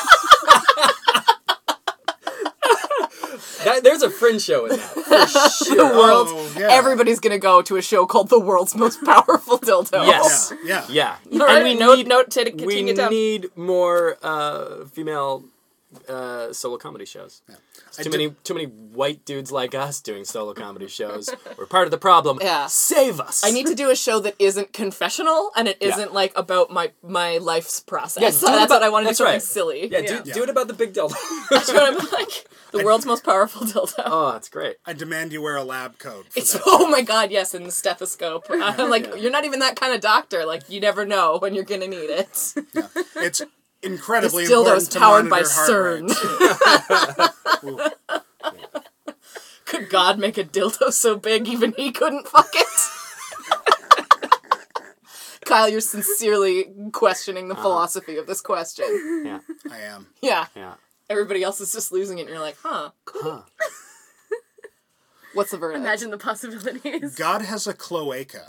That, there's a fringe show in that. For The sure. world's Oh, yeah. everybody's gonna go to a show called The World's Most Powerful Dildo. Yes. Yeah, yeah. Yeah. All right, And we note, need, note to we continue down. need more uh, female uh, solo comedy shows. I Too do- many, too many white dudes like us doing solo comedy shows. We're part of the problem. Yeah. Save us. I need to do a show that isn't confessional and it Yeah. isn't like about my my life's process. Yeah, So do it that's about- what I want to do. that's Something right. silly. Yeah, do, Yeah. do it about the big dildo. That's what I'm like. The world's most powerful dildo. Oh, that's great. I demand you wear a lab coat. For It's that. oh my god, yes, and the stethoscope. I'm like, you're not even that kind of doctor. Like, you never know when you're gonna need it. It's incredibly This dildo's important to powered by monitor heart CERN. rate. Ooh. Could God make a dildo so big even he couldn't fuck it? Kyle, you're sincerely questioning the philosophy of this question. Yeah. I am. Yeah. Yeah. Everybody else is just losing it, and you're like, huh. Huh. What's the verdict? Imagine the possibilities. God has a cloaca.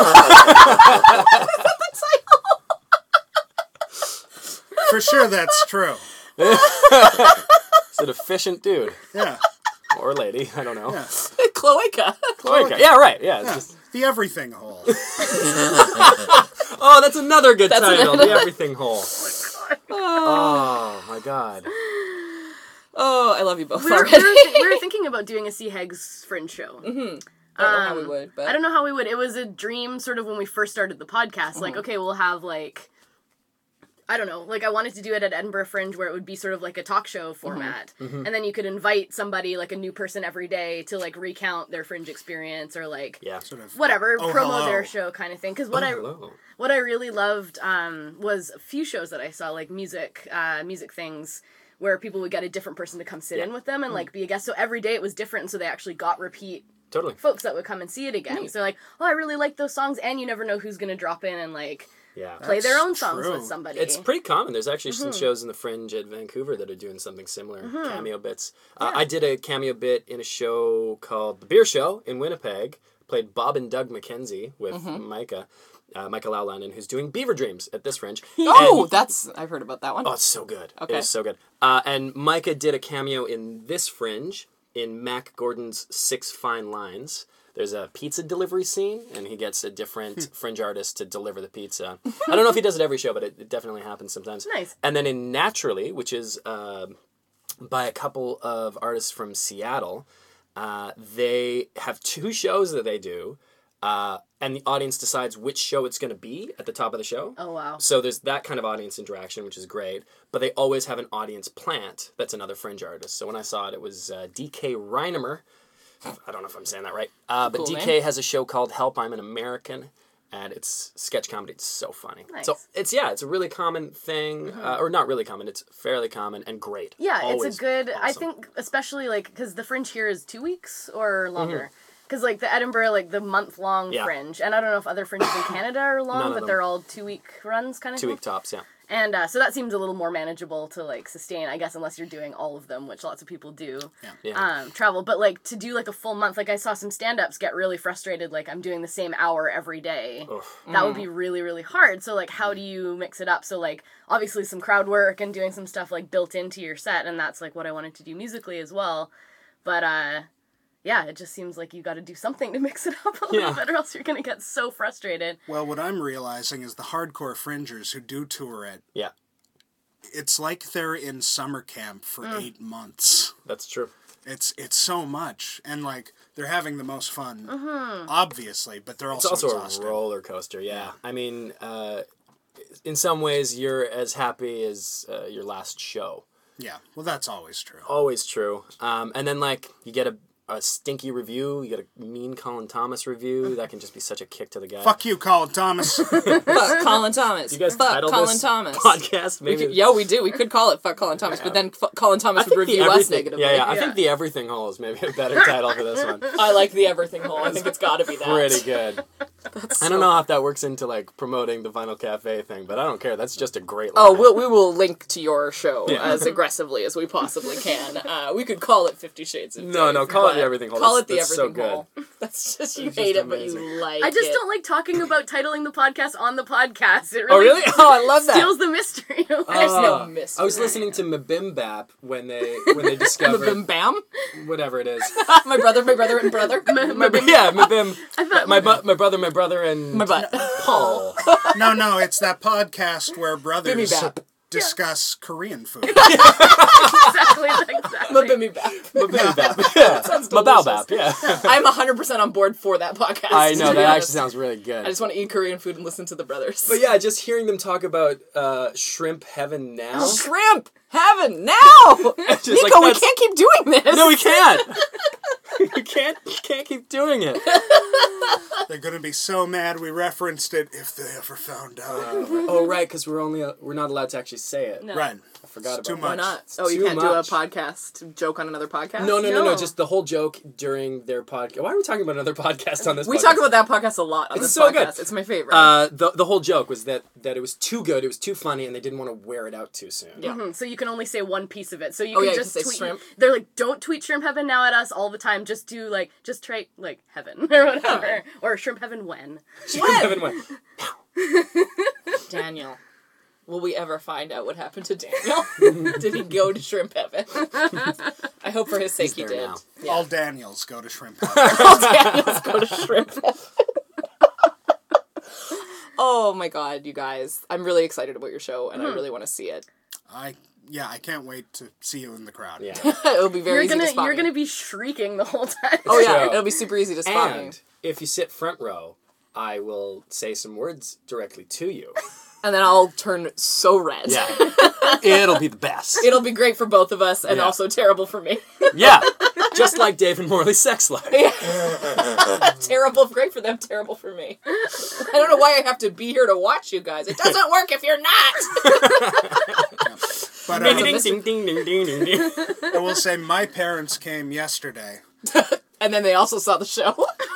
For sure, that's true. It's an efficient dude. Yeah. Or lady. I don't know. Yeah. Cloaca. Cloaca. Yeah, right. Yeah. It's Yeah. just, The everything hole. oh, that's another good That's title. another- The Everything Hole. Oh, my God. Oh, I love you both We were, we, already. were thi- we were thinking about doing a Sea Hegs Fringe show. I don't know how we Um, would, but I don't know how we would. It was a dream sort of when we first started the podcast. Like, okay, we'll have like, I don't know, like I wanted to do it at Edinburgh Fringe where it would be sort of like a talk show format. And then you could invite somebody, like a new person every day to like recount their Fringe experience or like Yeah. Sort of. whatever, Oh, promo hello. their show kind of thing. Because what I Hello. what I really loved um, was a few shows that I saw, like music, uh, music things, where people would get a different person to come sit Yeah. in with them and like be a guest. So every day it was different, and so they actually got repeat Totally. folks that would come and see it again. So like, oh, I really like those songs, and you never know who's gonna drop in and like Yeah. play their That's own songs true. with somebody. It's pretty common. There's actually some Mm-hmm. shows in the Fringe at Vancouver that are doing something similar, cameo bits. Uh, I did a cameo bit in a show called The Beer Show in Winnipeg. Played Bob and Doug McKenzie with Mm-hmm. Micah. uh, Michael Aulainen, who's doing Beaver Dreams at this Fringe. Oh, And- that's I've heard about that one. oh, it's so good. Okay. It was so good. Uh, and Micah did a cameo in this Fringe in Mac Gordon's Six Fine Lines. There's a pizza delivery scene, and he gets a different Fringe artist to deliver the pizza. I don't know if he does it every show, but it, it definitely happens sometimes. Nice. And then in Naturally, which is uh, by a couple of artists from Seattle, uh, they have two shows that they do, uh, and the audience decides which show it's going to be at the top of the show. Oh, wow. So there's that kind of audience interaction, which is great. But they always have an audience plant that's another Fringe artist. So when I saw it, it was uh, D K Reinemer. I don't know if I'm saying that right. Uh, but Cool D K name. has a show called Help, I'm an American. And it's sketch comedy. It's so funny. Nice. So it's, yeah, it's a really common thing. Uh, or not really common. It's fairly common and great. Yeah, Always it's a good. I awesome. think especially like because the Fringe here is two weeks or longer. Mm-hmm. Because like the Edinburgh, like the month long Yeah. Fringe, and I don't know if other Fringes in Canada are long, None of but them. they're all two week runs kind of. Two thing. week tops, yeah. And uh, so that seems a little more manageable to like sustain, I guess, unless you're doing all of them, which lots of people do. Yeah. Yeah. Um, travel, but like to do like a full month, like I saw some stand-ups get really frustrated. Like I'm doing the same hour every day. Oof. That would be really really hard. So like, how do you mix it up? So like, obviously some crowd work and doing some stuff like built into your set, and that's like what I wanted to do musically as well. But uh, yeah, it just seems like you got to do something to mix it up a little Yeah. bit, or else you're gonna get so frustrated. Well, what I'm realizing is the hardcore fringers who do tour it, Yeah, it's like they're in summer camp for eight months. that's true. It's it's so much, and like they're having the most fun, obviously, but they're It's also, also exhausted. a roller coaster, yeah. I mean, uh, in some ways, you're as happy as uh, your last show. Yeah, well, that's always true. Always true. Um, and then, like, you get a, a stinky review, you get a mean Colin Thomas review. That can just be such a kick to the guy. Fuck you, Colin Thomas. Fuck Colin Thomas. You guys Fuck title Colin this Thomas. podcast? We Maybe. could, yeah, we do. We could call it "Fuck Colin Thomas," but then f- Colin I Thomas think would the review us everything, negatively. yeah, yeah. I Yeah. think the Everything Hole is maybe a better title for this one. I like the Everything Hole. I think it's got to be that. Pretty good. I don't know if that works into like promoting the Vinyl Cafe thing, but I don't care. That's just a great line. Oh, we'll, we will link to your show Yeah. as aggressively as we possibly can. Uh, we could call it Fifty Shades of No, Dave, no, call it but the Everything Hole. Call That's- it the that's so Everything good. Hole. That's just, you It's hate just it, but you amazing. like I just it. don't like talking about titling the podcast on the podcast. It really, Oh, really? Oh, I love that. steals the mystery away. There's no Uh, mystery. I was listening to Mabimbap when they when they discovered Bim Bam. whatever it is. My brother, my brother, and brother. Mab- yeah, Mabim. thought- My bu- my brother, my brother, and My butt. Paul. No, no, it's that podcast where brothers Bibimbap. discuss Korean food. exactly, exactly. My Bimmy Bap. Mabimbap. Yeah. Mabaobab. Yeah. I'm one hundred percent on board for that podcast. I to know be that honest. actually sounds really good. I just want to eat Korean food and listen to the brothers. But yeah, just hearing them talk about uh, shrimp heaven now. Shrimp heaven now. Just Nico, like we that's- can't keep doing this. No, we can't. You can't. You can't keep doing it. They're gonna be so mad we referenced it if they ever found out. Oh right, because we're only uh, we're not allowed to actually say it. No. Right. I forgot It's about too that. Why much. not? Oh, you Too can't much. do a podcast joke on another podcast? No, no, no, no, No. Just the whole joke during their podcast. Why are we talking about another podcast on this? We podcast? talk about that podcast a lot on It's this so podcast. good. It's my favorite. Uh, the the whole joke was that that it was too good, it was too funny, and they didn't want to wear it out too soon. Yeah. Mhm, So you can only say one piece of it. So you Oh, can yeah, you just can say tweet. shrimp. They're like, don't tweet shrimp heaven now at us all the time. Just do like, just try like heaven or whatever, or shrimp heaven when. Heaven went, Daniel. Will we ever find out what happened to Daniel? Did he go to shrimp heaven? I hope for his sake He's he there did. now. Yeah. All Daniels go to shrimp. All Daniels go to shrimp heaven. Oh my god, you guys. I'm really excited about your show and I really want to see it. I yeah, I can't wait to see you in the crowd. yeah. It'll be very You're easy gonna, to spot you're me. gonna be shrieking the whole time. Oh yeah, True. it'll be super easy to spot me. And if you sit front row, I will say some words directly to you. And then I'll turn so red. Yeah. It'll be the best. It'll be great for both of us and Yeah. also terrible for me. Yeah. Just like Dave and Morley's sex life. Terrible, great for them, terrible for me. I don't know why I have to be here to watch you guys. It doesn't work if you're not. But Ding, uh, ding, ding, ding, ding, ding, ding, ding. I will say my parents came yesterday. And then they also saw the show.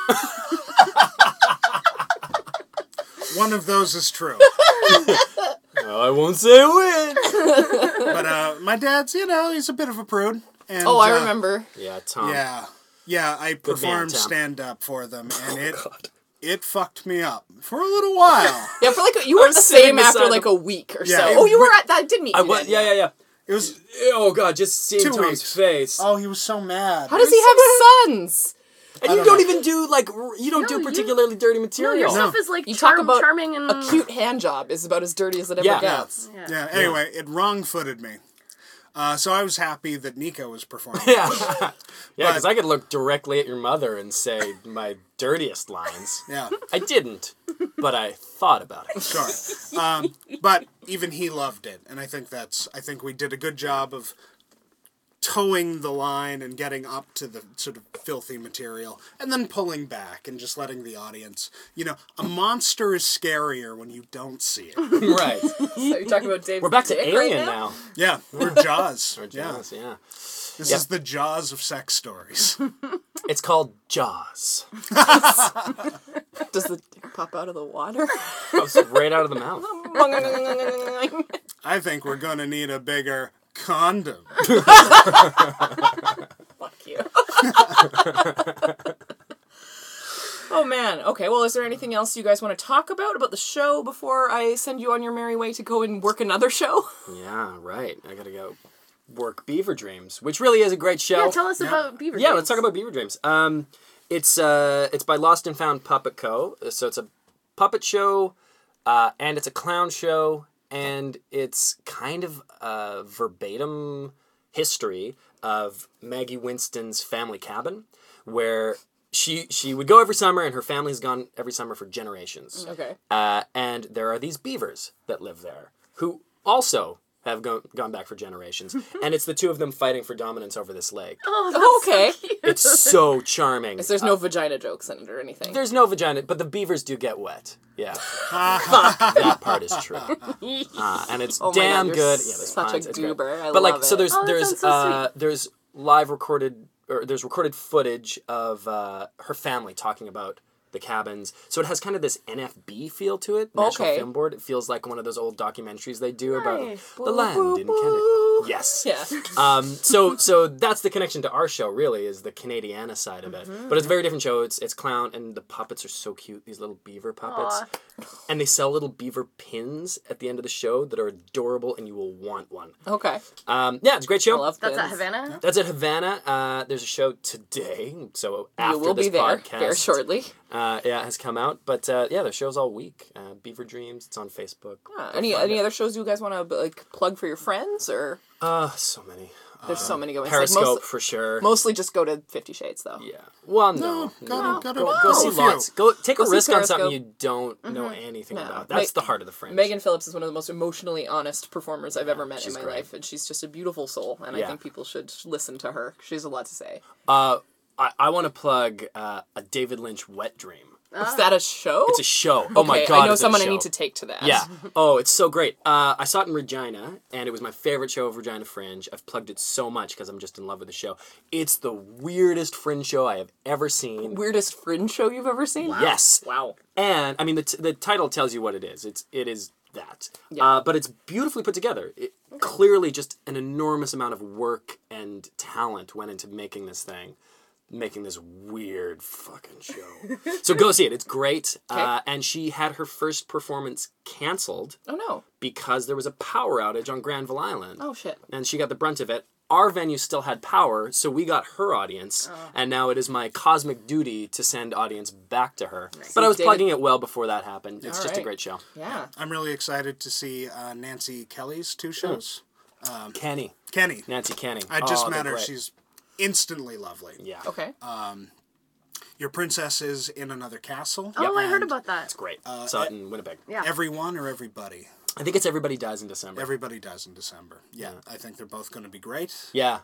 One of those is true. Oh, I won't say when. But uh, my dad's, you know, he's a bit of a prude. And, Oh, I uh, remember. Yeah, Tom. Yeah. Yeah, I man, performed Tom. stand up for them, and it God. it fucked me up for a little while. Yeah, for like, you were the sitting same after beside like him. a week or Yeah. so. It Oh, you was- were at that, didn't meet I you was, then. yeah, yeah, yeah. It was Oh god, just seeing two Tom's weeks. face. Oh, he was so mad. How does he have sons? and I you don't don't know. even do like r- you don't No, do you- particularly dirty No, material. your No. stuff is like You talk charm, about charming and A cute hand job is about as dirty as it ever Yeah. Yeah. gets. Yeah. Yeah. Anyway, it wrong-footed me. Uh, so I was happy that Nico was performing. Yeah, yeah, because But- I could look directly at your mother and say my dirtiest lines. Yeah. I didn't, but I thought about it. Sure. Um, but even he loved it, and I think that's. I think we did a good job of towing the line and getting up to the sort of filthy material, and then pulling back and just letting the audience. You know, a monster is scarier when you don't see it. Right. So you're talking about Dave We're back to Dick Alien right now. Yeah, we're Jaws. Or yeah, Jaws, yeah. this Yep. is the Jaws of sex stories. It's called Jaws. Does the dick pop out of the water? Comes right out of the mouth. I think we're gonna need a bigger condom. Fuck you. Oh man. Okay, well, is there anything else you guys want to talk about about the show before I send you on your merry way to go and work another show? Yeah, right. I gotta go work Beaver Dreams, which really is a great show. Yeah, tell us about Beaver Yeah, Dreams. let's talk about Beaver Dreams. Um, it's uh, it's by Lost and Found Puppet Co. So it's a puppet show, uh, and it's a clown show, and it's kind of a verbatim history of Maggie Winston's family cabin, where she she would go every summer, and her family's gone every summer for generations. Okay. Uh, and there are these beavers that live there who also have go- gone back for generations. And it's the two of them fighting for dominance over this lake. Oh, that's Oh, okay. so cute. It's so charming. So there's no vagina jokes in it or anything. There's no vagina, but the beavers do get wet. Yeah. That part is true. Uh, and it's Oh my damn God, you're good. Yeah, there's such a puns, it's great. goober. I but like, love so it. there's Oh, that there's sounds so uh, there's live recorded or there's recorded footage of uh, her family talking about the cabins. So it has kind of this N F B feel to it. National Okay. Film Board. It feels like one of those old documentaries they do about Nice. the land Boo, in boo, Canada. boo. Yes. Yeah. Um, so so that's the connection to our show. Really, is the Canadiana side of it. But it's a very different show. It's it's clown, and the puppets are so cute. These little beaver puppets, Aw. and they sell little beaver pins at the end of the show that are adorable, and you will want one. Okay. Um, yeah, it's a great show. I love That's at pins. Havana? That's at Havana. Uh, there's a show today, so after You will this be there podcast, very shortly. Uh, yeah, has come out. But uh, yeah, there's shows all week. Uh, Beaver Dreams. It's on Facebook. Ah, Go any find any it. other shows you guys want to like plug for your friends or? Uh, so many. There's so many going. It's Periscope Like most, for sure. mostly just go to Fifty Shades though. Yeah. Well, no. No, gotta, gotta Go, go go see a few. lots. Go take Go a see risk on something Periscope. you don't know anything No. about. That's Ma- the heart of the fringe. Megan Phillips is one of the most emotionally honest performers I've ever met in she's my great. life, and she's just a beautiful soul. And I Yeah. think people should listen to her. She has a lot to say. Uh, I, I want to plug uh, a David Lynch wet dream. Is that a show? It's a show. Oh my Okay, god! I know it's a someone I show. need to take to that. Yeah. Oh, it's so great. Uh, I saw it in Regina, and it was my favorite show of Regina Fringe. I've plugged it so much because I'm just in love with the show. It's the weirdest Fringe show I have ever seen. Weirdest Fringe show you've ever seen? Yes. Wow. And I mean, the t- the title tells you what it is. It's it is that. Yeah. Uh, but it's beautifully put together. It, clearly, just an enormous amount of work and talent went into making this thing, making this weird fucking show. So go see it. It's great. Uh, and she had her first performance canceled Oh no. because there was a power outage on Granville Island. Oh shit. And she got the brunt of it. Our venue still had power, so we got her audience, and now it is my cosmic duty to send audience back to her. But I was David- plugging it well before that happened. It's All just a right. great show. Yeah. I'm really excited to see uh, Nancy Kelly's two shows. Kenny. Kenny. Nancy Kenny. I just Oh, met they're her. great. She's instantly lovely. Yeah. Okay. Your princess is in another castle. Oh, I heard And about that. It's great. Saw it in Winnipeg. Yeah. Everyone or everybody? I think it's Everybody Dies in December. Everybody does in December. Yeah, I think they're both going to be great. yeah.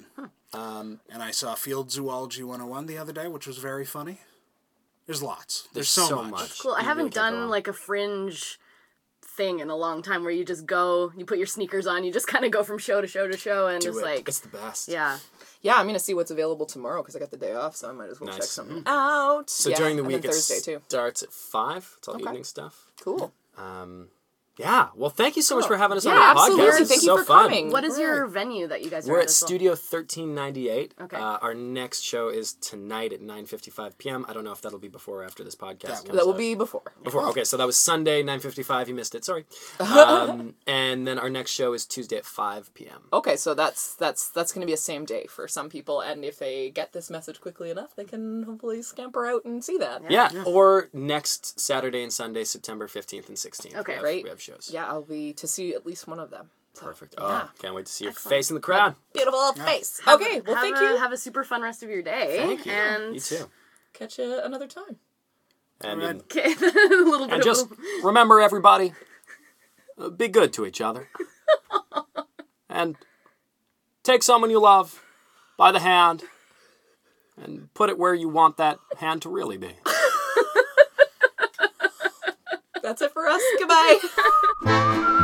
And I saw Field Zoology one oh one the other day, which was very funny. There's lots. There's, so, so much. much. Cool. I You haven't really can't go done wrong. like a fringe thing in a long time where you just go, you put your sneakers on, you just kind of go from show to show to show, and Do just it. like, It's the best. yeah. Yeah, I'm gonna see what's available tomorrow because I got the day off, so I might as well Nice. check something out. So Yeah, during the and week then it Thursday too. starts at five. It's all Okay. evening stuff. Cool. Um, Yeah. Well, thank you so much for having us on Yeah, the podcast. absolutely. It's Thank you so for fun. coming. What is your venue that you guys are We're at at as well? Studio thirteen ninety-eight. Okay. Uh, our next show is tonight at nine fifty-five p.m. I don't know if that'll be before or after this podcast That comes That will out. be before. Before. Okay, so that was Sunday, nine fifty-five. You missed it. Sorry. Um, and then our next show is Tuesday at five p.m. Okay, so that's that's that's going to be a same day for some people, and if they get this message quickly enough, they can hopefully scamper out and see that. Yeah. Or next Saturday and Sunday, September fifteenth and sixteenth. Okay. we have, Great. We have shows. Yeah, I'll be to see at least one of them. So, Perfect. Oh, yeah. can't wait to see Excellent. your face in the crowd. Beautiful face. Have- Okay, well, have thank a, you. Have a super fun rest of your day. Thank you. And You too. Catch you another time. And, Alright. um, Okay, a little bit and of just a- remember, everybody, uh, be good to each other. And take someone you love by the hand and put it where you want that hand to really be. That's it for us. Goodbye.